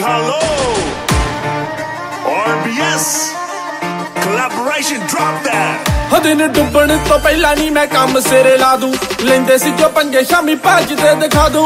Hello, RBS collaboration, drop that. दिन डुबण तो पहला नहीं मैं काम सिरे ला दूं, लेंदे सी जो पंजे शामी भजदे दिखा दूं।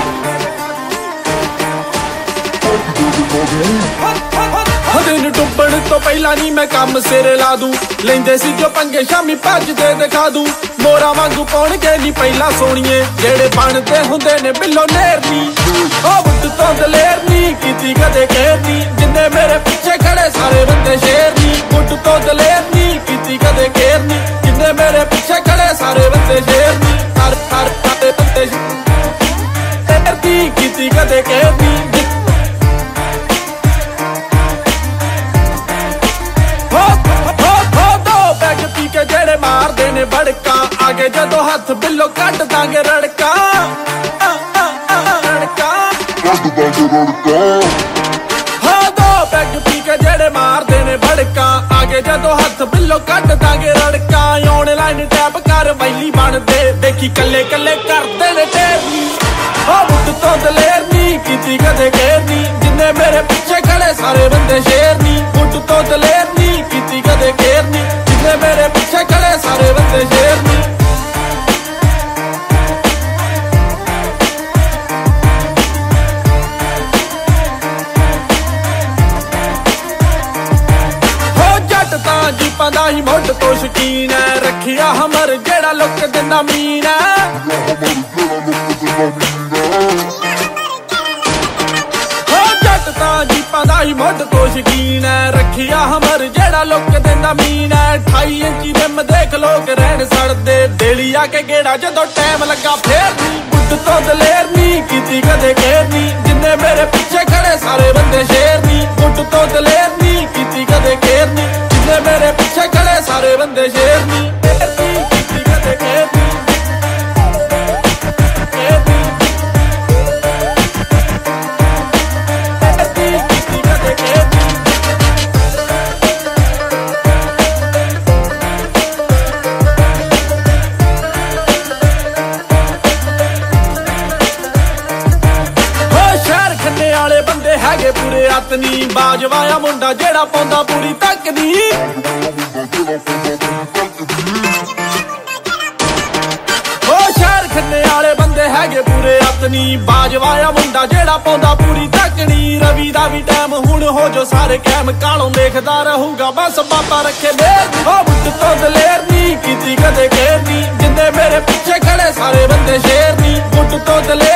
दिन डुबण तो पहला नहीं मैं काम सिरे ला दूं, लेंदे सी जो पंजे शामी भजदे दिखा दूं। मोरा वांगू पौण के नहीं पहला सोणीए, जेड़े बनदे हुंदे ने बिलो नेर नी। ओ बुੱਟ तो दलेर नी कीती कदे केर नी, जिन्ने मेरे पीछे खड़े सारे बंदे शेर नी। बुੱਟ तो दलेर नी कीती कदे केर नी, जिन्ने मेरे पीछे खड़े सारे बंदे शेर नी। हर हर सारे बंदे शेर नी कीती कदे केर नी। जेड़े मारदे ने बड़का, आगे जदों हथ बिलो कट दांगे रड़का। हाँ दो पैग पी के जेड़े मारदे ने बड़का, आगे जदों हथ बिलो कट दांगे रड़का। ऑनलाइन टैप कर वैली बनदे, देखी कल्ले कल्ले करदे ने टेरनी। हाँ बुੱਟ तो दलेर नी कीती कदे केर नी, जिन्ने मेरे पीछे खड़े सारे बंदे शेर नी। बुੱਟ तो दलेर नी कीती कदे केर नी, जिन्ने मेरे पीछे खड़े सारे बंदे शेर नी। जीपां दा ही मुੱਢ तो शकीन है, रखिया हमर जेड़ा लुक दिंदा मीन है। जट तां जीपां दा ही मुੱਢ तो शकीन है, रखिया हमर जेड़ा लुक दिंदा मीन है। 28 इंची रिम देख लोग रहन सड़दे, देली आके गेड़ा जदों टाइम लगा फेर नी। बुੱਟ तो दलेर नी कीती कदे केर नी, जिन्ने मेरे पीछे खड़े सारे बंदे शेर नी। बुੱਟ तो दलेर नी कीती कदे केर नी, मेरे पीछे खड़े सारे बंदे शेर नी। कीती कदे केर नी। हैगे पूरे आतनी, बाजवाया मुंडा जेड़ा पाउंदा पूरी तकनी। ओ शहर खन्ने आले बंदे हैगे पूरे आतनी, बाजवाया मुंडा जेड़ा पाउंदा पूरी तकनी। रवि दा भी टाइम हुण हो जो सारे कैम, कालों देखदा रहूगा बस बाबा रखे देर। ओ बुੱਟ तो दलेर नी कीती कदे केर नी, जिन्ने मेरे पीछे खड़े सारे बंदे शेर नी। बुੱਟ तो दलेर